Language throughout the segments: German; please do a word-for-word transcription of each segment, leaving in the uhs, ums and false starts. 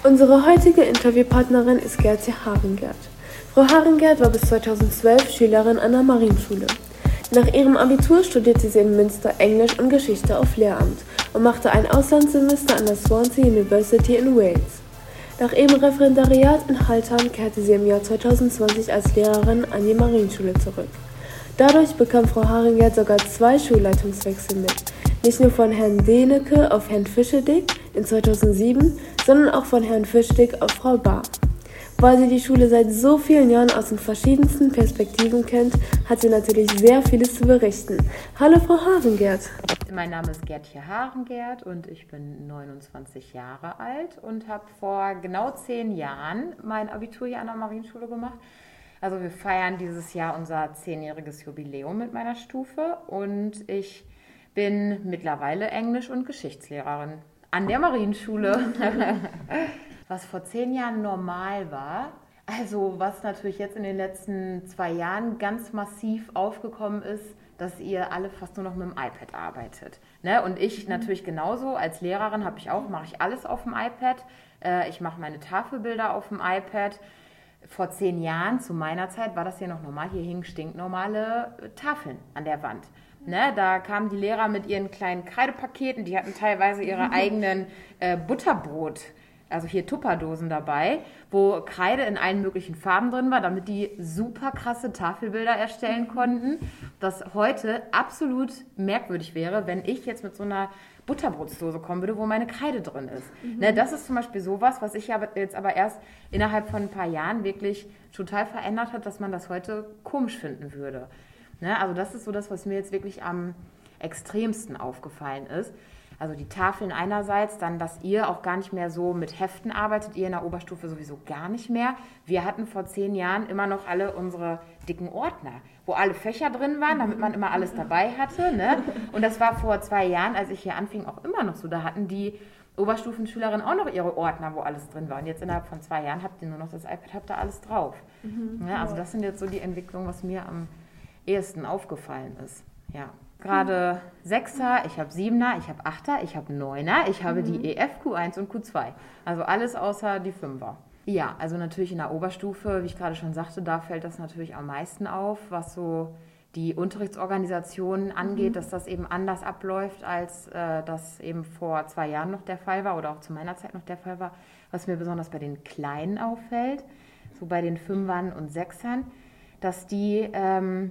Unsere heutige Interviewpartnerin ist Gertje Harengert. Frau Harengert war bis zweitausendzwölf Schülerin an der Marienschule. Nach ihrem Abitur studierte sie in Münster Englisch und Geschichte auf Lehramt und machte ein Auslandssemester an der Swansea University in Wales. Nach ihrem Referendariat in Haltern kehrte sie im Jahr zweitausendzwanzig als Lehrerin an die Marienschule zurück. Dadurch bekam Frau Harengert sogar zwei Schulleitungswechsel mit, nicht nur von Herrn Denecke auf Herrn Fischedick in zweitausendsieben, sondern auch von Herrn Fischedick auf Frau Bahr. Weil sie die Schule seit so vielen Jahren aus den verschiedensten Perspektiven kennt, hat sie natürlich sehr vieles zu berichten. Hallo Frau Harengert. Mein Name ist Gertje Harengert und ich bin neunundzwanzig Jahre alt und habe vor genau zehn Jahren mein Abitur hier an der Marienschule gemacht. Also wir feiern dieses Jahr unser zehnjähriges Jubiläum mit meiner Stufe und ich bin mittlerweile Englisch- und Geschichtslehrerin an der Marienschule. Was vor zehn Jahren normal war, also was natürlich jetzt in den letzten zwei Jahren ganz massiv aufgekommen ist, dass ihr alle fast nur noch mit dem iPad arbeitet. Ne? Und ich natürlich genauso, als Lehrerin habe ich auch, mache ich alles auf dem iPad. Äh, ich mache meine Tafelbilder auf dem iPad. Vor zehn Jahren, zu meiner Zeit, war das ja noch normal. Hier hingen stinknormale Tafeln an der Wand. Ne, da kamen die Lehrer mit ihren kleinen Kreidepaketen, die hatten teilweise ihre eigenen äh, Butterbrot, also hier Tupperdosen dabei, wo Kreide in allen möglichen Farben drin war, damit die super krasse Tafelbilder erstellen konnten. Das heute absolut merkwürdig wäre, wenn ich jetzt mit so einer Butterbrotsdose kommen würde, wo meine Kreide drin ist. Mhm. Ne, das ist zum Beispiel sowas, was sich aber jetzt aber erst innerhalb von ein paar Jahren wirklich total verändert hat, dass man das heute komisch finden würde. Ne, also das ist so das, was mir jetzt wirklich am extremsten aufgefallen ist. Also die Tafeln einerseits, dann, dass ihr auch gar nicht mehr so mit Heften arbeitet, ihr in der Oberstufe sowieso gar nicht mehr. Wir hatten vor zehn Jahren immer noch alle unsere dicken Ordner, wo alle Fächer drin waren, damit man immer alles dabei hatte. Ne? Und das war vor zwei Jahren, als ich hier anfing, auch immer noch so. Da hatten die Oberstufenschülerinnen auch noch ihre Ordner, wo alles drin war. Und jetzt innerhalb von zwei Jahren habt ihr nur noch das iPad, habt da alles drauf. Mhm, ja, also das sind jetzt so die Entwicklungen, was mir am ehesten aufgefallen ist. Ja. Gerade Sechser, ich habe Siebener, ich habe Achter, ich habe Neuner, ich habe mhm. die E F, Q eins und Q zwei. Also alles außer die Fünfer. Ja, also natürlich in der Oberstufe, wie ich gerade schon sagte, da fällt das natürlich am meisten auf, was so die Unterrichtsorganisationen angeht, mhm. dass das eben anders abläuft, als äh, das eben vor zwei Jahren noch der Fall war oder auch zu meiner Zeit noch der Fall war. Was mir besonders bei den Kleinen auffällt, so bei den Fünfern und Sechsern, dass die ähm,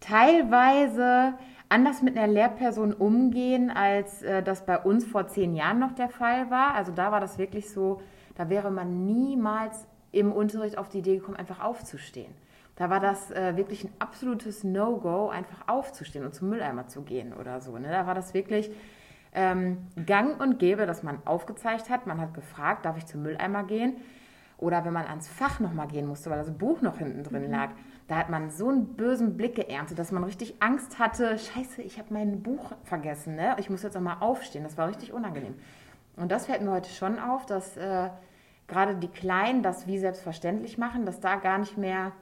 teilweise anders mit einer Lehrperson umgehen, als äh, das bei uns vor zehn Jahren noch der Fall war. Also da war das wirklich so, da wäre man niemals im Unterricht auf die Idee gekommen, einfach aufzustehen. Da war das äh, wirklich ein absolutes No-Go, einfach aufzustehen und zum Mülleimer zu gehen oder so. Ne? Da war das wirklich ähm, gang und gäbe, dass man aufgezeigt hat. Man hat gefragt, darf ich zum Mülleimer gehen? Oder wenn man ans Fach nochmal gehen musste, weil das Buch noch hinten drin lag, da hat man so einen bösen Blick geerntet, dass man richtig Angst hatte, scheiße, ich habe mein Buch vergessen, ne? Ich muss jetzt nochmal aufstehen. Das war richtig unangenehm. Und das fällt mir heute schon auf, dass äh, gerade die Kleinen das wie selbstverständlich machen, dass da gar nicht mehr,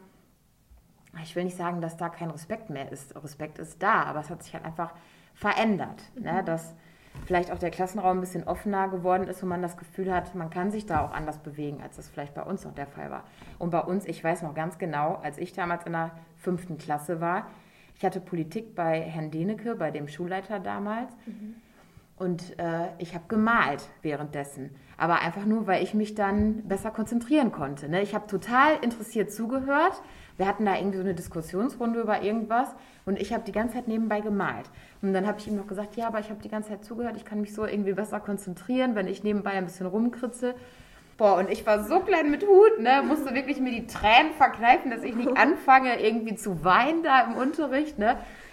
ich will nicht sagen, dass da kein Respekt mehr ist. Respekt ist da, aber es hat sich halt einfach verändert, mhm. ne? Dass vielleicht auch der Klassenraum ein bisschen offener geworden ist, wo man das Gefühl hat, man kann sich da auch anders bewegen, als das vielleicht bei uns noch der Fall war. Und bei uns, ich weiß noch ganz genau, als ich damals in der fünften Klasse war, ich hatte Politik bei Herrn Denecke, bei dem Schulleiter damals, mhm. und äh, ich habe gemalt währenddessen. Aber einfach nur, weil ich mich dann besser konzentrieren konnte. Ne? Ich habe total interessiert zugehört. Wir hatten da irgendwie so eine Diskussionsrunde über irgendwas und ich habe die ganze Zeit nebenbei gemalt. Und dann habe ich ihm noch gesagt, ja, aber ich habe die ganze Zeit zugehört, ich kann mich so irgendwie besser konzentrieren, wenn ich nebenbei ein bisschen rumkritzel. Boah, und ich war so klein mit Hut, ne, musste wirklich mir die Tränen verkneifen, dass ich nicht anfange, irgendwie zu weinen da im Unterricht, ne.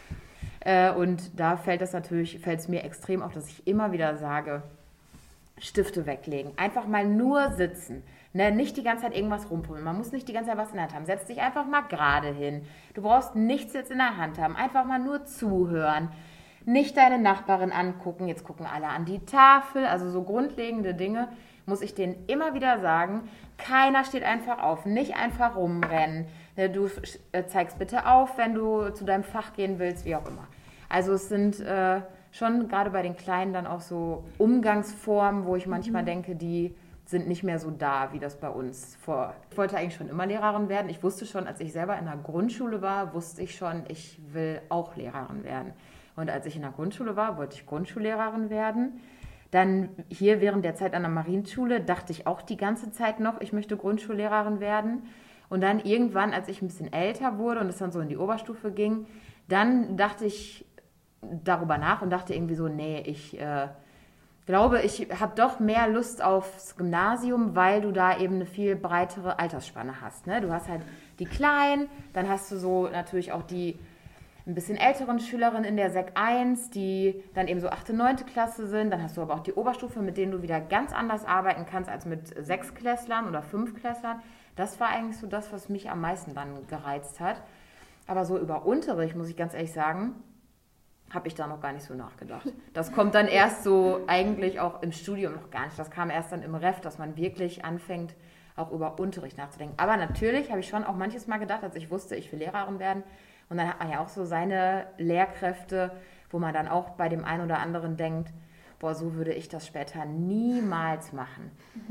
Äh, und da fällt es natürlich, fällt es mir extrem auf, dass ich immer wieder sage, Stifte weglegen, einfach mal nur sitzen. Ne, nicht die ganze Zeit irgendwas rumpummeln. Man muss nicht die ganze Zeit was in der Hand haben. Setz dich einfach mal gerade hin. Du brauchst nichts jetzt in der Hand haben. Einfach mal nur zuhören. Nicht deine Nachbarin angucken. Jetzt gucken alle an die Tafel. Also so grundlegende Dinge muss ich denen immer wieder sagen. Keiner steht einfach auf. Nicht einfach rumrennen. Du zeigst bitte auf, wenn du zu deinem Fach gehen willst, wie auch immer. Also es sind äh, schon gerade bei den Kleinen dann auch so Umgangsformen, wo ich manchmal mhm. denke, die sind nicht mehr so da, wie das bei uns vor. Ich wollte eigentlich schon immer Lehrerin werden. Ich wusste schon, als ich selber in der Grundschule war, wusste ich schon, ich will auch Lehrerin werden. Und als ich in der Grundschule war, wollte ich Grundschullehrerin werden. Dann hier während der Zeit an der Marienschule dachte ich auch die ganze Zeit noch, ich möchte Grundschullehrerin werden. Und dann irgendwann, als ich ein bisschen älter wurde und es dann so in die Oberstufe ging, dann dachte ich darüber nach und dachte irgendwie so, nee, ich äh, glaube, ich habe doch mehr Lust aufs Gymnasium, weil du da eben eine viel breitere Altersspanne hast. Ne? Du hast halt die Kleinen, dann hast du so natürlich auch die ein bisschen älteren Schülerinnen in der Sek eins, die dann eben so achte, neunte Klasse sind. Dann hast du aber auch die Oberstufe, mit denen du wieder ganz anders arbeiten kannst als mit Sechsklässlern oder Fünfklässlern. Das war eigentlich so das, was mich am meisten dann gereizt hat. Aber so über Unterricht, muss ich ganz ehrlich sagen, habe ich da noch gar nicht so nachgedacht. Das kommt dann erst so eigentlich auch im Studium noch gar nicht. Das kam erst dann im Ref, dass man wirklich anfängt, auch über Unterricht nachzudenken. Aber natürlich habe ich schon auch manches Mal gedacht, als ich wusste, ich will Lehrerin werden. Und dann hat man ja auch so seine Lehrkräfte, wo man dann auch bei dem einen oder anderen denkt, boah, so würde ich das später niemals machen.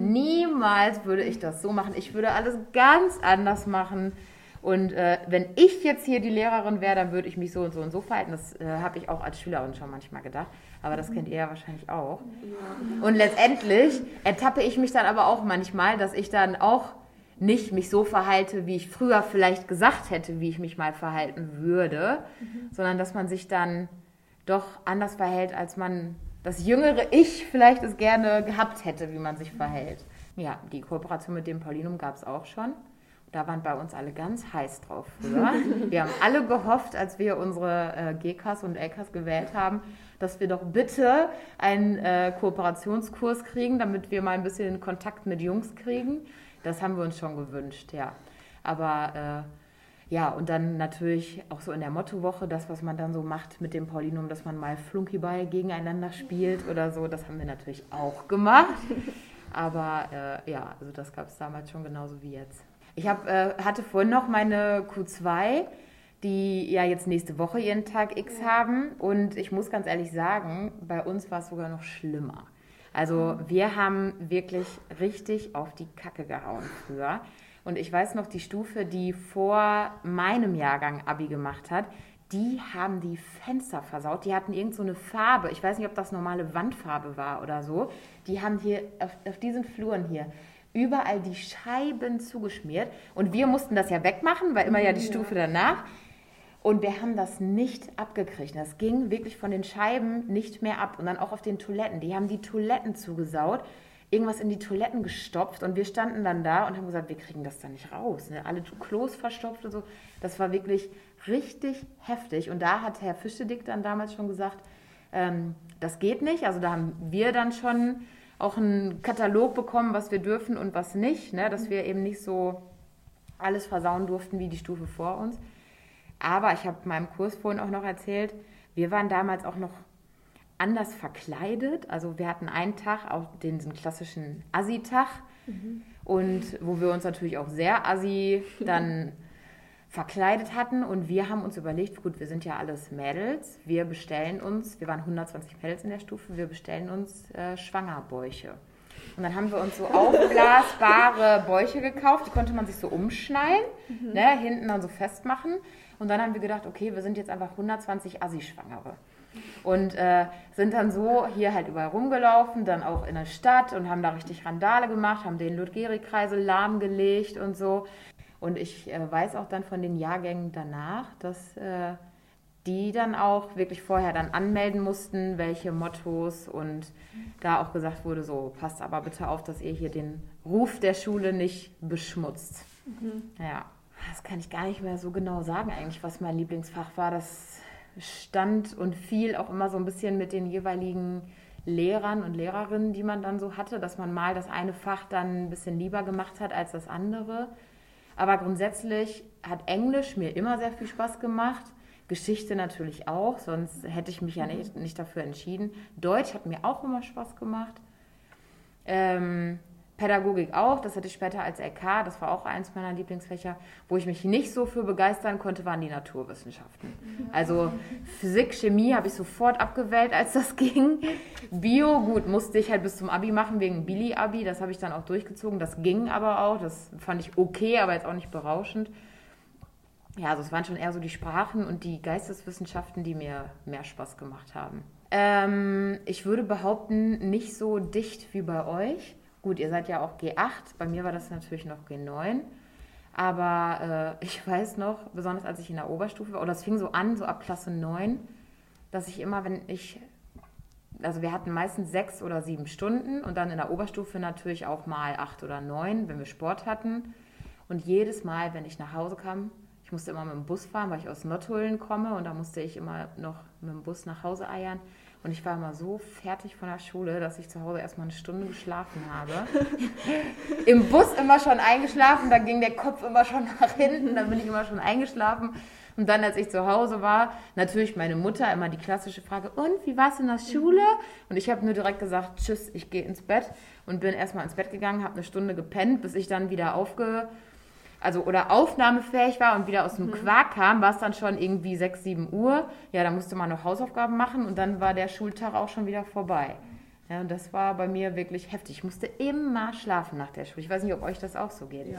Niemals würde ich das so machen. Ich würde alles ganz anders machen. Und äh, wenn ich jetzt hier die Lehrerin wäre, dann würde ich mich so und so und so verhalten. Das äh, habe ich auch als Schülerin schon manchmal gedacht. Aber das kennt ihr ja wahrscheinlich auch. Und letztendlich ertappe ich mich dann aber auch manchmal, dass ich dann auch nicht mich so verhalte, wie ich früher vielleicht gesagt hätte, wie ich mich mal verhalten würde, mhm. sondern dass man sich dann doch anders verhält, als man das jüngere Ich vielleicht es gerne gehabt hätte, wie man sich verhält. Ja, die Kooperation mit dem Paulinum gab es auch schon. Da waren bei uns alle ganz heiß drauf früher. Wir haben alle gehofft, als wir unsere äh, G Ks und L Ks gewählt haben, dass wir doch bitte einen äh, Kooperationskurs kriegen, damit wir mal ein bisschen Kontakt mit Jungs kriegen. Das haben wir uns schon gewünscht, ja. Aber äh, ja, und dann natürlich auch so in der Mottowoche, das, was man dann so macht mit dem Paulinum, dass man mal Flunkyball gegeneinander spielt oder so, das haben wir natürlich auch gemacht. Aber äh, ja, also das gab es damals schon genauso wie jetzt. Ich hab, äh, hatte vorhin noch meine Q zwei, die ja jetzt nächste Woche ihren Tag X haben. Und ich muss ganz ehrlich sagen, bei uns war es sogar noch schlimmer. Also wir haben wirklich richtig auf die Kacke gehauen früher. Und ich weiß noch, die Stufe, die vor meinem Jahrgang Abi gemacht hat, die haben die Fenster versaut. Die hatten irgend so eine Farbe, ich weiß nicht, ob das normale Wandfarbe war oder so. Die haben hier auf, auf diesen Fluren hier überall die Scheiben zugeschmiert. Und wir mussten das ja wegmachen, weil immer ja die Stufe danach. Und wir haben das nicht abgekriegt. Das ging wirklich von den Scheiben nicht mehr ab. Und dann auch auf den Toiletten. Die haben die Toiletten zugesaut, irgendwas in die Toiletten gestopft. Und wir standen dann da und haben gesagt, wir kriegen das da nicht raus. Ne? Alle Klos verstopft und so. Das war wirklich richtig heftig. Und da hat Herr Fischedick dann damals schon gesagt, ähm, das geht nicht. Also da haben wir dann schon auch einen Katalog bekommen, was wir dürfen und was nicht. Ne? Dass wir eben nicht so alles versauen durften wie die Stufe vor uns. Aber ich habe meinem Kurs vorhin auch noch erzählt, wir waren damals auch noch anders verkleidet. Also wir hatten einen Tag, auch den klassischen Assi-Tag, mhm. und wo wir uns natürlich auch sehr Assi dann verkleidet hatten. Und wir haben uns überlegt, gut, wir sind ja alles Mädels, wir bestellen uns, wir waren hundertzwanzig Mädels in der Stufe, wir bestellen uns äh, Schwangerbäuche. Und dann haben wir uns so aufblasbare Bäuche gekauft, die konnte man sich so umschneiden, mhm. ne, hinten dann so festmachen. Und dann haben wir gedacht, okay, wir sind jetzt einfach hundertzwanzig Assi-Schwangere. Und äh, sind dann so hier halt überall rumgelaufen, dann auch in der Stadt und haben da richtig Randale gemacht, haben den Ludgeri-Kreisel lahmgelegt und so. Und ich äh, weiß auch dann von den Jahrgängen danach, dass äh, die dann auch wirklich vorher dann anmelden mussten, welche Mottos, und da auch gesagt wurde, so, passt aber bitte auf, dass ihr hier den Ruf der Schule nicht beschmutzt. Mhm. Ja. Das kann ich gar nicht mehr so genau sagen eigentlich, was mein Lieblingsfach war. Das stand und fiel auch immer so ein bisschen mit den jeweiligen Lehrern und Lehrerinnen, die man dann so hatte, dass man mal das eine Fach dann ein bisschen lieber gemacht hat als das andere. Aber grundsätzlich hat Englisch mir immer sehr viel Spaß gemacht. Geschichte natürlich auch, sonst hätte ich mich ja nicht, nicht dafür entschieden. Deutsch hat mir auch immer Spaß gemacht. Ähm, Pädagogik auch, das hatte ich später als L K, das war auch eins meiner Lieblingsfächer. Wo ich mich nicht so für begeistern konnte, waren die Naturwissenschaften. Also Physik, Chemie habe ich sofort abgewählt, als das ging. Bio, gut, musste ich halt bis zum Abi machen, wegen Billy-Abi, das habe ich dann auch durchgezogen. Das ging aber auch, das fand ich okay, aber jetzt auch nicht berauschend. Ja, also es waren schon eher so die Sprachen und die Geisteswissenschaften, die mir mehr Spaß gemacht haben. Ähm, ich würde behaupten, nicht so dicht wie bei euch. Gut, ihr seid ja auch G acht, bei mir war das natürlich noch G neun, aber äh, ich weiß noch, besonders als ich in der Oberstufe war, oder es fing so an, so ab Klasse neun, dass ich immer, wenn ich, also wir hatten meistens sechs oder sieben Stunden und dann in der Oberstufe natürlich auch mal acht oder neun, wenn wir Sport hatten. Und jedes Mal, wenn ich nach Hause kam, ich musste immer mit dem Bus fahren, weil ich aus Nottuln komme und da musste ich immer noch mit dem Bus nach Hause eiern. Und ich war immer so fertig von der Schule, dass ich zu Hause erstmal eine Stunde geschlafen habe. Im Bus immer schon eingeschlafen, da ging der Kopf immer schon nach hinten, dann bin ich immer schon eingeschlafen. Und dann, als ich zu Hause war, natürlich meine Mutter, immer die klassische Frage, und, wie war es in der Schule? Und ich habe nur direkt gesagt, tschüss, ich gehe ins Bett und bin erstmal ins Bett gegangen, habe eine Stunde gepennt, bis ich dann wieder aufge... also oder aufnahmefähig war und wieder aus dem mhm. Quark kam, war es dann schon irgendwie sechs, sieben Uhr. Ja, da musste man noch Hausaufgaben machen und dann war der Schultag auch schon wieder vorbei. Ja, und das war bei mir wirklich heftig. Ich musste immer schlafen nach der Schule. Ich weiß nicht, ob euch das auch so geht. Ja.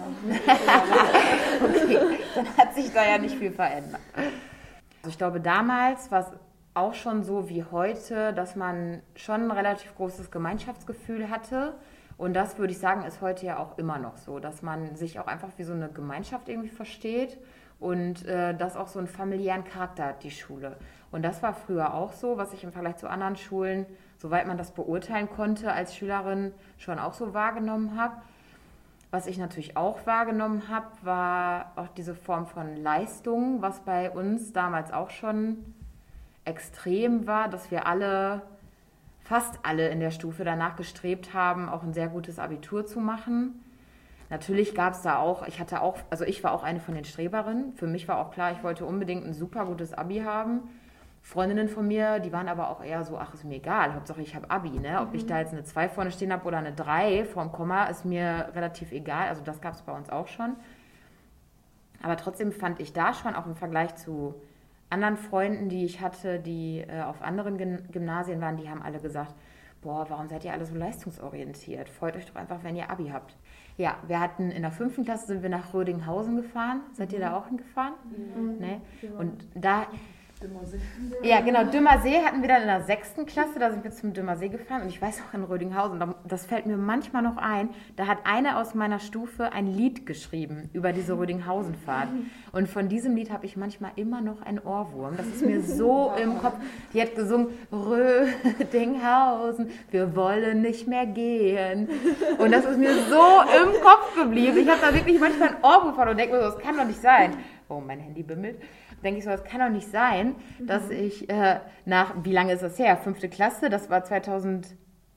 Okay, dann hat sich da ja nicht viel verändert. Also ich glaube, damals war es auch schon so wie heute, dass man schon ein relativ großes Gemeinschaftsgefühl hatte. Und das, würde ich sagen, ist heute ja auch immer noch so, dass man sich auch einfach wie so eine Gemeinschaft irgendwie versteht und äh, das auch so einen familiären Charakter hat, die Schule. Und das war früher auch so, was ich im Vergleich zu anderen Schulen, soweit man das beurteilen konnte, als Schülerin schon auch so wahrgenommen habe. Was ich natürlich auch wahrgenommen habe, war auch diese Form von Leistung, was bei uns damals auch schon extrem war, dass wir alle... fast alle in der Stufe danach gestrebt haben, auch ein sehr gutes Abitur zu machen. Natürlich gab es da auch, ich hatte auch, also ich war auch eine von den Streberinnen. Für mich war auch klar, ich wollte unbedingt ein super gutes Abi haben. Freundinnen von mir, die waren aber auch eher so, ach, ist mir egal, Hauptsache ich habe Abi, ne? Ob mhm. ich da jetzt eine zwei vorne stehen habe oder eine drei vorm Komma, ist mir relativ egal. Also das gab es bei uns auch schon. Aber trotzdem fand ich da schon, auch im Vergleich zu anderen Freunden, die ich hatte, die äh, auf anderen Gymnasien waren, die haben alle gesagt, boah, warum seid ihr alle so leistungsorientiert? Freut euch doch einfach, wenn ihr Abi habt. Ja, wir hatten in der fünften Klasse sind wir nach Rödinghausen gefahren. Seid ihr da auch hingefahren? Mhm. Nee? Und da... Dümmersee. Ja, genau, Dümmersee hatten wir dann in der sechsten Klasse, da sind wir zum Dümmersee gefahren und ich weiß auch in Rödinghausen, das fällt mir manchmal noch ein, da hat eine aus meiner Stufe ein Lied geschrieben über diese Rödinghausen-Fahrt und von diesem Lied habe ich manchmal immer noch einen Ohrwurm, das ist mir so im Kopf, die hat gesungen, Rödinghausen, wir wollen nicht mehr gehen und das ist mir so im Kopf geblieben, ich habe da wirklich manchmal einen Ohrwurm von und denke mir so, das kann doch nicht sein. Oh, mein Handy bimmelt. Denke ich so, das kann doch nicht sein, mhm. dass ich äh, nach, wie lange ist das her? Fünfte Klasse, das war zweitausenddrei,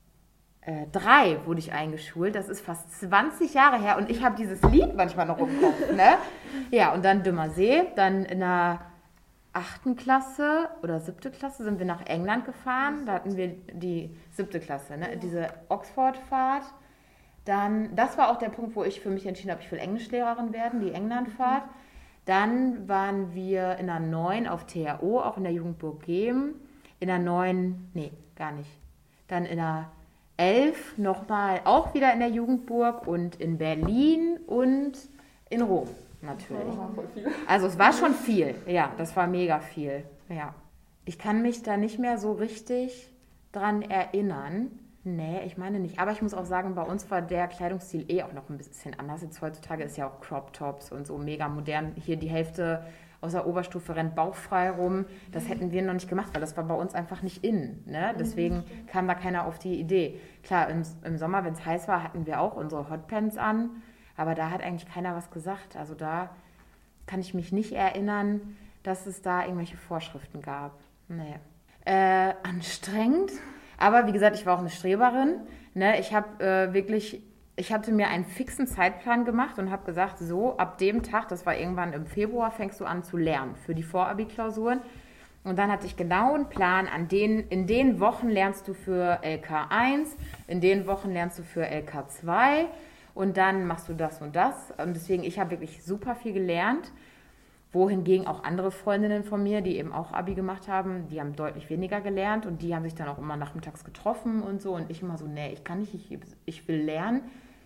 wurde ich eingeschult. Das ist fast zwanzig Jahre her und ich habe dieses Lied manchmal noch im Kopf. Ne? Ja, und dann Dümmersee, dann in der achten Klasse oder siebte Klasse sind wir nach England gefahren. Da hatten wir die siebte Klasse, ne? Diese Oxford-Fahrt. Dann, das war auch der Punkt, wo ich für mich entschieden habe, ich will Englischlehrerin werden, die England-Fahrt. Dann waren wir in der neun auf T H O, auch in der Jugendburg Gehm. In der neun, nee, gar nicht. Dann in der elf nochmal auch wieder in der Jugendburg und in Berlin und in Rom natürlich. Also es war schon viel, ja, das war mega viel, ja. Ich kann mich da nicht mehr so richtig dran erinnern. Nee, ich meine nicht. Aber ich muss auch sagen, bei uns war der Kleidungsstil eh auch noch ein bisschen anders. Jetzt heutzutage ist ja auch Crop Tops und so mega modern. Hier die Hälfte aus der Oberstufe rennt bauchfrei rum. Das hätten wir noch nicht gemacht, weil das war bei uns einfach nicht in. Ne? Deswegen kam da keiner auf die Idee. Klar, im, im Sommer, wenn es heiß war, hatten wir auch unsere Hotpants an. Aber da hat eigentlich keiner was gesagt. Also da kann ich mich nicht erinnern, dass es da irgendwelche Vorschriften gab. Nee. Äh, anstrengend. Aber wie gesagt, ich war auch eine Streberin. Ne? Ich habe äh, wirklich, ich hatte mir einen fixen Zeitplan gemacht und habe gesagt, so ab dem Tag, das war irgendwann im Februar, fängst du an zu lernen für die Vorabi-Klausuren. Und dann hatte ich genau einen Plan, an den, in den Wochen lernst du für L K eins, in den Wochen lernst du für L K zwei und dann machst du das und das. Und deswegen, ich habe wirklich super viel gelernt, wohingegen auch andere Freundinnen von mir, die eben auch Abi gemacht haben, die haben deutlich weniger gelernt und die haben sich dann auch immer nachmittags getroffen und so. Und ich immer so, nee, ich kann nicht, ich, ich will lernen.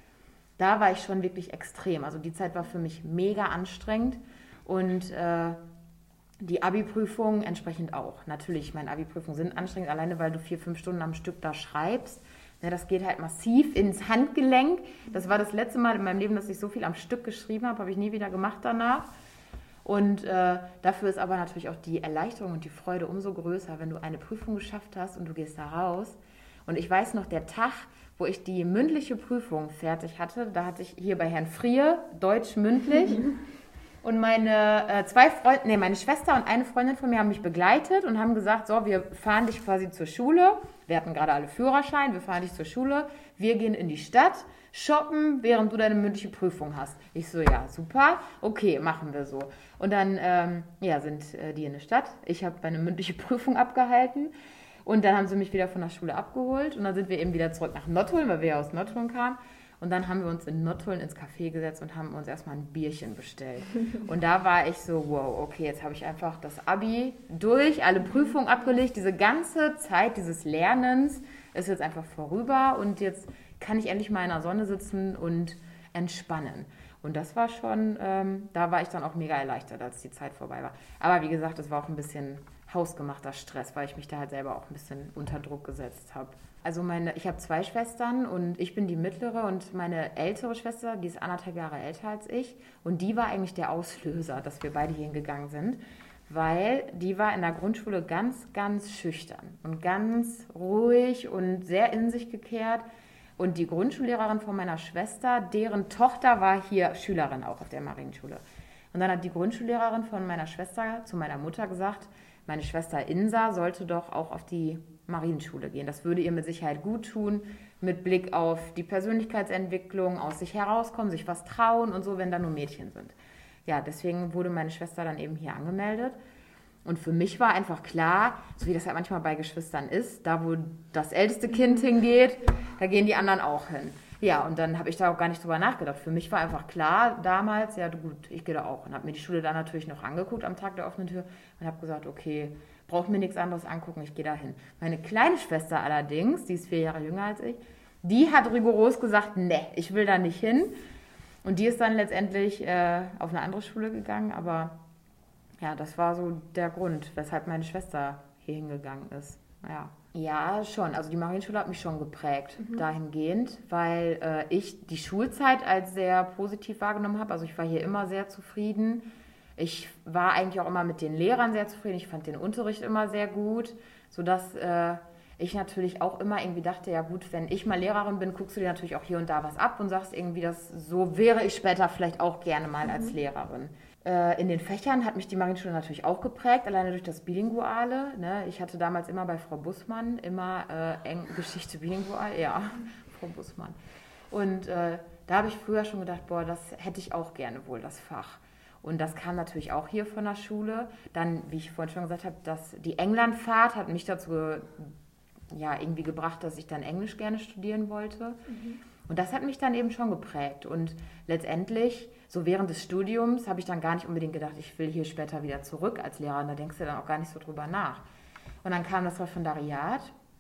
Da war ich schon wirklich extrem. Also die Zeit war für mich mega anstrengend und äh, die Abi-Prüfungen entsprechend auch. Natürlich, meine Abi-Prüfungen sind anstrengend, alleine weil du vier, fünf Stunden am Stück da schreibst. Ja, das geht halt massiv ins Handgelenk. Das war das letzte Mal in meinem Leben, dass ich so viel am Stück geschrieben habe, habe ich nie wieder gemacht danach. Und äh, dafür ist aber natürlich auch die Erleichterung und die Freude umso größer, wenn du eine Prüfung geschafft hast und du gehst da raus. Und ich weiß noch, der Tag, wo ich die mündliche Prüfung fertig hatte, da hatte ich hier bei Herrn Frier Deutsch mündlich. Und meine äh, zwei Freunde, nee, meine Schwester und eine Freundin von mir haben mich begleitet und haben gesagt, so, wir fahren dich quasi zur Schule. Wir hatten gerade alle Führerschein, wir fahren dich zur Schule. Wir gehen in die Stadt, shoppen, während du deine mündliche Prüfung hast. Ich so, ja, super, okay, machen wir so. Und dann, ähm, ja, sind äh, die in der Stadt. Ich habe meine mündliche Prüfung abgehalten. Und dann haben sie mich wieder von der Schule abgeholt. Und dann sind wir eben wieder zurück nach Nottuln, weil wir ja aus Nottuln kamen. Und dann haben wir uns in Nottuln ins Café gesetzt und haben uns erstmal ein Bierchen bestellt. Und da war ich so, wow, okay, jetzt habe ich einfach das Abi durch, alle Prüfungen abgelegt. Diese ganze Zeit dieses Lernens ist jetzt einfach vorüber und jetzt kann ich endlich mal in der Sonne sitzen und entspannen. Und das war schon, ähm, da war ich dann auch mega erleichtert, als die Zeit vorbei war. Aber wie gesagt, es war auch ein bisschen hausgemachter Stress, weil ich mich da halt selber auch ein bisschen unter Druck gesetzt habe. Also meine, ich habe zwei Schwestern und ich bin die mittlere und meine ältere Schwester, die ist anderthalb Jahre älter als ich und die war eigentlich der Auslöser, dass wir beide hier hingegangen sind, weil die war in der Grundschule ganz, ganz schüchtern und ganz ruhig und sehr in sich gekehrt und die Grundschullehrerin von meiner Schwester, deren Tochter war hier Schülerin auch auf der Marienschule. Und dann hat die Grundschullehrerin von meiner Schwester zu meiner Mutter gesagt, meine Schwester Insa sollte doch auch auf die Marienschule gehen. Das würde ihr mit Sicherheit gut tun, mit Blick auf die Persönlichkeitsentwicklung, aus sich herauskommen, sich was trauen und so, wenn da nur Mädchen sind. Ja, deswegen wurde meine Schwester dann eben hier angemeldet. Und für mich war einfach klar, so wie das halt manchmal bei Geschwistern ist, da wo das älteste Kind hingeht, da gehen die anderen auch hin. Ja, und dann habe ich da auch gar nicht drüber nachgedacht. Für mich war einfach klar damals, ja gut, ich gehe da auch. Und habe mir die Schule dann natürlich noch angeguckt am Tag der offenen Tür und habe gesagt, okay, braucht mir nichts anderes angucken, ich gehe da hin. Meine kleine Schwester allerdings, die ist vier Jahre jünger als ich, die hat rigoros gesagt, nee, ich will da nicht hin. Und die ist dann letztendlich äh, auf eine andere Schule gegangen, aber ja, das war so der Grund, weshalb meine Schwester hier hingegangen ist. Ja. Ja, schon. Also die Marienschule hat mich schon geprägt, mhm. dahingehend, weil äh, ich die Schulzeit als sehr positiv wahrgenommen habe. Also ich war hier immer sehr zufrieden. Ich war eigentlich auch immer mit den Lehrern sehr zufrieden. Ich fand den Unterricht immer sehr gut, sodass äh, ich natürlich auch immer irgendwie dachte, ja gut, wenn ich mal Lehrerin bin, guckst du dir natürlich auch hier und da was ab und sagst irgendwie, das, so wäre ich später vielleicht auch gerne mal als mhm. Lehrerin. In den Fächern hat mich die Marienschule natürlich auch geprägt, alleine durch das Bilinguale. Ne? Ich hatte damals immer bei Frau Bussmann immer äh, Eng Geschichte bilingual, ja, Frau Bussmann. Und äh, da habe ich früher schon gedacht, boah, das hätte ich auch gerne wohl, das Fach. Und das kam natürlich auch hier von der Schule. Dann, wie ich vorhin schon gesagt habe, dass die Englandfahrt hat mich dazu ja, irgendwie gebracht, dass ich dann Englisch gerne studieren wollte. Mhm. Und das hat mich dann eben schon geprägt. Und letztendlich, so während des Studiums, habe ich dann gar nicht unbedingt gedacht, ich will hier später wieder zurück als Lehrerin. Da denkst du dann auch gar nicht so drüber nach. Und dann kam das Referendariat.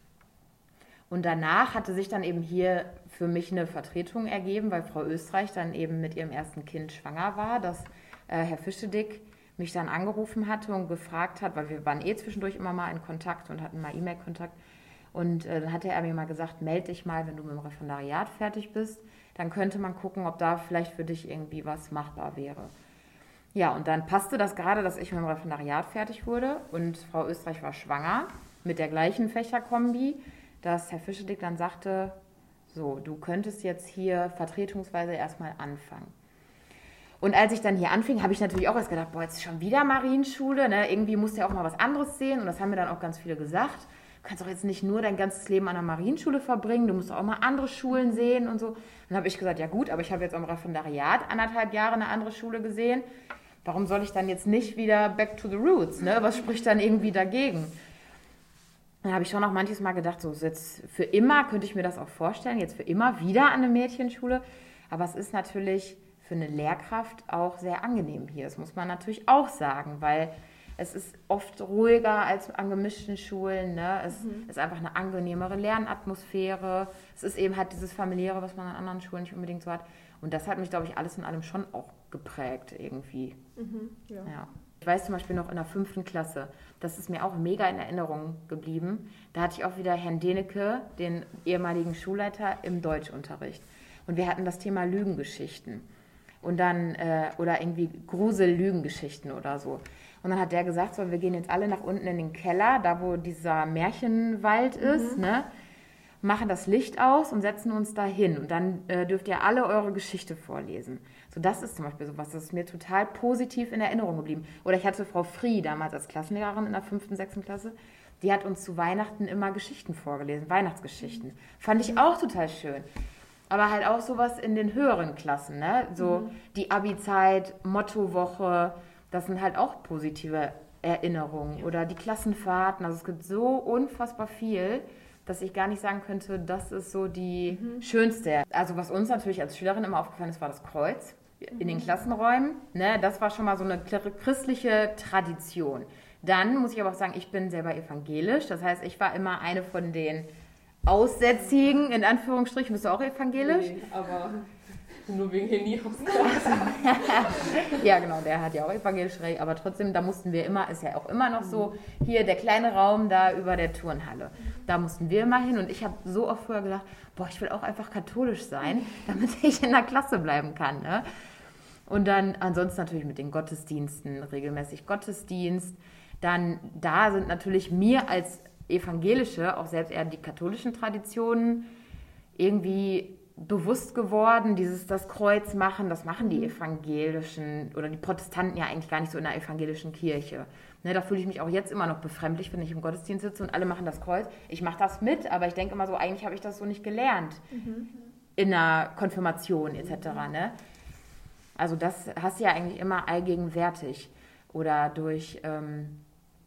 Und danach hatte sich dann eben hier für mich eine Vertretung ergeben, weil Frau Österreich dann eben mit ihrem ersten Kind schwanger war, dass äh, Herr Fischedick mich dann angerufen hatte und gefragt hat, weil wir waren eh zwischendurch immer mal in Kontakt und hatten mal E-Mail-Kontakt. Und äh, dann hatte er mir mal gesagt, melde dich mal, wenn du mit dem Referendariat fertig bist. Dann könnte man gucken, ob da vielleicht für dich irgendwie was machbar wäre. Ja, und dann passte das gerade, dass ich mit dem Referendariat fertig wurde und Frau Österreich war schwanger mit der gleichen Fächerkombi, dass Herr Fischedick dann sagte, so, du könntest jetzt hier vertretungsweise erstmal anfangen. Und als ich dann hier anfing, habe ich natürlich auch erst gedacht, boah, jetzt schon wieder Marienschule, ne? Irgendwie musst du ja auch mal was anderes sehen und das haben mir dann auch ganz viele gesagt. Du kannst doch jetzt nicht nur dein ganzes Leben an der Marienschule verbringen, du musst auch mal andere Schulen sehen und so. Dann habe ich gesagt, ja gut, aber ich habe jetzt am Referendariat anderthalb Jahre eine andere Schule gesehen. warum soll ich dann jetzt nicht wieder back to the roots? Ne? Was spricht dann irgendwie dagegen? Da habe ich schon auch manches Mal gedacht, so jetzt für immer könnte ich mir das auch vorstellen, jetzt für immer wieder an eine Mädchenschule. Aber es ist natürlich für eine Lehrkraft auch sehr angenehm hier. Das muss man natürlich auch sagen, weil es ist oft ruhiger als an gemischten Schulen. Ne? Es mhm. ist einfach eine angenehmere Lernatmosphäre. Es ist eben halt dieses Familiäre, was man an anderen Schulen nicht unbedingt so hat. Und das hat mich, glaube ich, alles in allem schon auch geprägt irgendwie. Mhm, ja. Ja. Ich weiß zum Beispiel noch in der fünften Klasse, das ist mir auch mega in Erinnerung geblieben. Da hatte ich auch wieder Herrn Denecke, den ehemaligen Schulleiter, im Deutschunterricht. Und wir hatten das Thema Lügengeschichten. Und dann, äh, oder irgendwie Grusel-Lügengeschichten oder so. Und dann hat der gesagt, so, wir gehen jetzt alle nach unten in den Keller, da wo dieser Märchenwald ist, mhm. ne? Machen das Licht aus und setzen uns da hin. Und dann äh, dürft ihr alle eure Geschichte vorlesen. So, das ist zum Beispiel sowas, das ist mir total positiv in Erinnerung geblieben. Oder ich hatte Frau Frie damals als Klassenlehrerin in der fünften, sechsten Klasse. Die hat uns zu Weihnachten immer Geschichten vorgelesen, Weihnachtsgeschichten. Fand ich auch total schön. Aber halt auch sowas in den höheren Klassen, ne? So mhm. die Abi-Zeit, Mottowoche, das sind halt auch positive Erinnerungen. Oder die Klassenfahrten, also es gibt so unfassbar viel, dass ich gar nicht sagen könnte, das ist so die mhm. schönste. Also was uns natürlich als Schülerin immer aufgefallen ist, war das Kreuz mhm. in den Klassenräumen. Ne? Das war schon mal so eine christliche Tradition. Dann muss ich aber auch sagen, ich bin selber evangelisch. Das heißt, ich war immer eine von den Aussätzigen, in Anführungsstrichen. Bist du auch evangelisch? Nee, aber nur wegen Handy Ja, genau, der hat ja auch evangelisch recht, aber trotzdem, da mussten wir immer, ist ja auch immer noch so, hier der kleine Raum da über der Turnhalle, da mussten wir immer hin und ich habe so oft früher gedacht, boah, ich will auch einfach katholisch sein, damit ich in der Klasse bleiben kann, ne? Und dann ansonsten natürlich mit den Gottesdiensten, regelmäßig Gottesdienst, dann da sind natürlich mir als Evangelische, auch selbst eher die katholischen Traditionen irgendwie bewusst geworden, dieses das Kreuz machen, das machen die evangelischen oder die Protestanten ja eigentlich gar nicht so in der evangelischen Kirche. Ne, da fühle ich mich auch jetzt immer noch befremdlich, wenn ich im Gottesdienst sitze und alle machen das Kreuz. Ich mache das mit, aber ich denke immer so, eigentlich habe ich das so nicht gelernt mhm. in der Konfirmation et cetera. Ne? Also das hast du ja eigentlich immer allgegenwärtig oder durch, ähm,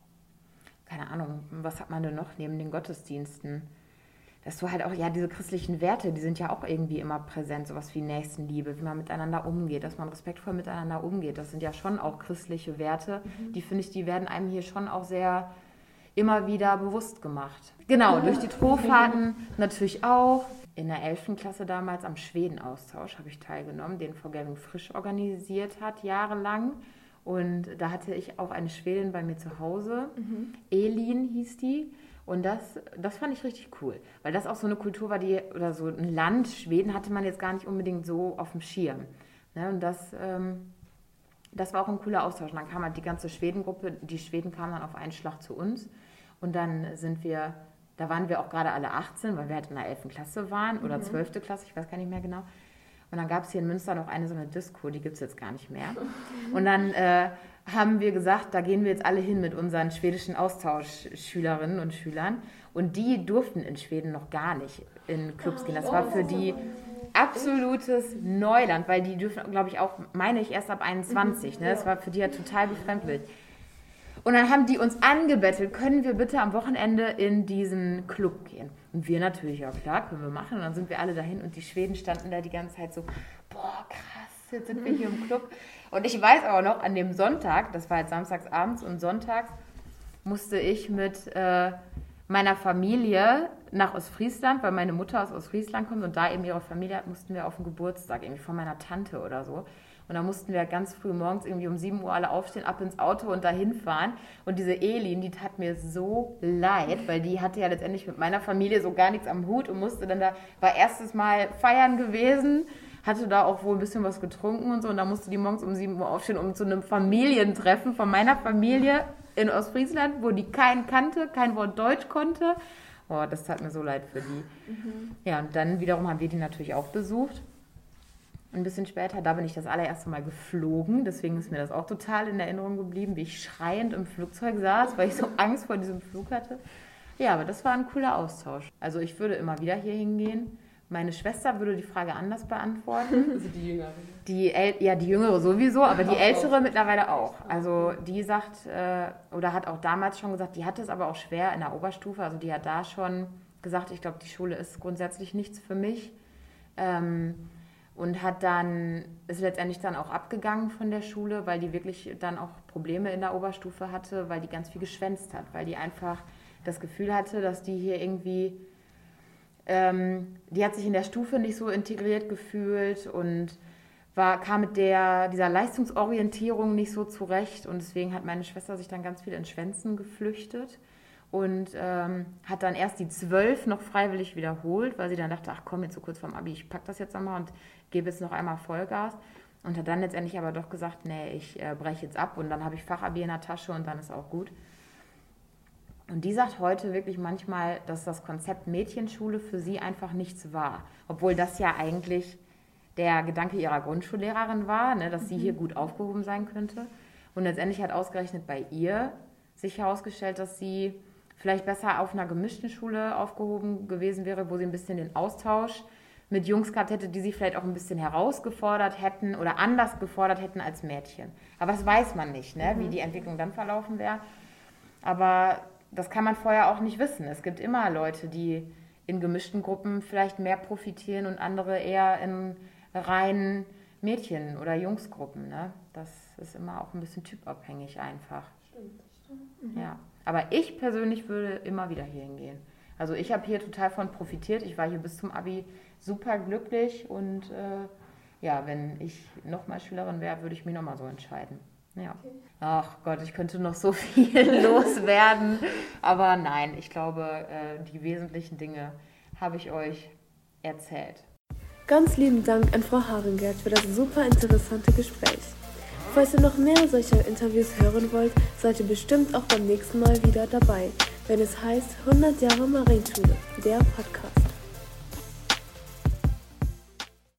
keine Ahnung, was hat man denn noch neben den Gottesdiensten? Dass du halt auch, ja, diese christlichen Werte, die sind ja auch irgendwie immer präsent, sowas wie Nächstenliebe, wie man miteinander umgeht, dass man respektvoll miteinander umgeht. Das sind ja schon auch christliche Werte, mhm. die finde ich, die werden einem hier schon auch sehr immer wieder bewusst gemacht. Genau, durch die Trofahrten natürlich auch. In der elften Klasse damals am Schweden-Austausch habe ich teilgenommen, den Frau Gelving-Frisch organisiert hat, jahrelang. Und da hatte ich auch eine Schwedin bei mir zu Hause, mhm. Elin hieß die. Und das, das fand ich richtig cool, weil das auch so eine Kultur war, die, oder so ein Land, Schweden hatte man jetzt gar nicht unbedingt so auf dem Schirm. Ne? Und das, ähm, das war auch ein cooler Austausch. Und dann kam halt die ganze Schwedengruppe, die Schweden kamen dann auf einen Schlag zu uns. Und dann sind wir, da waren wir auch gerade alle achtzehn, weil wir halt in der elften Klasse waren oder zwölfte Klasse, ich weiß gar nicht mehr genau. Und dann gab es hier in Münster noch eine so eine Disco, die gibt es jetzt gar nicht mehr. Und dann äh, haben wir gesagt, da gehen wir jetzt alle hin mit unseren schwedischen Austauschschülerinnen und Schülern. Und die durften in Schweden noch gar nicht in Clubs gehen. Das war für die absolutes Neuland, weil die dürfen, glaube ich, auch, meine ich, erst ab einundzwanzig. Ne? Das war für die ja total befremdlich. Und dann haben die uns angebettelt, können wir bitte am Wochenende in diesen Club gehen? Und wir natürlich, ja klar, können wir machen. Und dann sind wir alle dahin und die Schweden standen da die ganze Zeit so, boah, krass, jetzt sind wir hier im Club. Und ich weiß aber noch, an dem Sonntag, das war jetzt samstags abends und sonntags, musste ich mit äh, meiner Familie nach Ostfriesland, weil meine Mutter aus Ostfriesland kommt und da eben ihre Familie hat, mussten wir auf den Geburtstag, irgendwie von meiner Tante oder so. Und da mussten wir ganz früh morgens irgendwie um sieben Uhr alle aufstehen, ab ins Auto und dahin fahren. Und diese Elin, die tat mir so leid, weil die hatte ja letztendlich mit meiner Familie so gar nichts am Hut und musste dann da, war erstes Mal feiern gewesen, hatte da auch wohl ein bisschen was getrunken und so. Und da musste die morgens um sieben Uhr aufstehen, um zu einem Familientreffen von meiner Familie in Ostfriesland, wo die keinen kannte, kein Wort Deutsch konnte. Oh, das tat mir so leid für die. Mhm. Ja, und dann wiederum haben wir die natürlich auch besucht. Ein bisschen später, da bin ich das allererste Mal geflogen, deswegen ist mir das auch total in Erinnerung geblieben, wie ich schreiend im Flugzeug saß, weil ich so Angst vor diesem Flug hatte. Ja, aber das war ein cooler Austausch. Also ich würde immer wieder hier hingehen, Meine Schwester würde die Frage anders beantworten. Also die Jüngere. Die El- ja, die Jüngere sowieso, aber die Auch Ältere auch. mittlerweile auch. Also die sagt, äh, oder hat auch damals schon gesagt, die hatte es aber auch schwer in der Oberstufe. Also die hat da schon gesagt, ich glaube, die Schule ist grundsätzlich nichts für mich. Ähm, und hat dann, ist letztendlich dann auch abgegangen von der Schule, weil die wirklich dann auch Probleme in der Oberstufe hatte, weil die ganz viel geschwänzt hat, weil die einfach das Gefühl hatte, dass die hier irgendwie, ähm, die hat sich in der Stufe nicht so integriert gefühlt und war, kam mit der, dieser Leistungsorientierung nicht so zurecht und deswegen hat meine Schwester sich dann ganz viel in Schwänzen geflüchtet und ähm, hat dann erst die zwölf noch freiwillig wiederholt, weil sie dann dachte, ach komm, jetzt so kurz vorm Abi, ich pack das jetzt einmal und gebe jetzt noch einmal Vollgas und hat dann letztendlich aber doch gesagt, nee, ich äh, breche jetzt ab und dann habe ich Fachabi in der Tasche und dann ist auch gut. Und die sagt heute wirklich manchmal, dass das Konzept Mädchenschule für sie einfach nichts war, obwohl das ja eigentlich der Gedanke ihrer Grundschullehrerin war, ne, dass sie hier gut aufgehoben sein könnte. Und letztendlich hat ausgerechnet bei ihr sich herausgestellt, dass sie vielleicht besser auf einer gemischten Schule aufgehoben gewesen wäre, wo sie ein bisschen den Austausch mit Jungs gehabt hätte, die sie vielleicht auch ein bisschen herausgefordert hätten oder anders gefordert hätten als Mädchen. Aber das weiß man nicht, ne, mhm. wie die Entwicklung dann verlaufen wäre. Aber das kann man vorher auch nicht wissen. Es gibt immer Leute, die in gemischten Gruppen vielleicht mehr profitieren und andere eher in reinen Mädchen- oder Jungsgruppen. Ne? Das ist immer auch ein bisschen typabhängig einfach. Stimmt, das stimmt. Mhm. Ja. Aber ich persönlich würde immer wieder hier hingehen. Also ich habe hier total von profitiert. Ich war hier bis zum Abi super glücklich und äh, ja, wenn ich nochmal Schülerin wäre, würde ich mich nochmal so entscheiden. Ja. Okay. Ach Gott, ich könnte noch so viel loswerden. Aber nein, ich glaube, äh, die wesentlichen Dinge habe ich euch erzählt. Ganz lieben Dank an Frau Haringert für das super interessante Gespräch. Falls ihr noch mehr solcher Interviews hören wollt, seid ihr bestimmt auch beim nächsten Mal wieder dabei, wenn es heißt hundert Jahre Marienschule, der Podcast.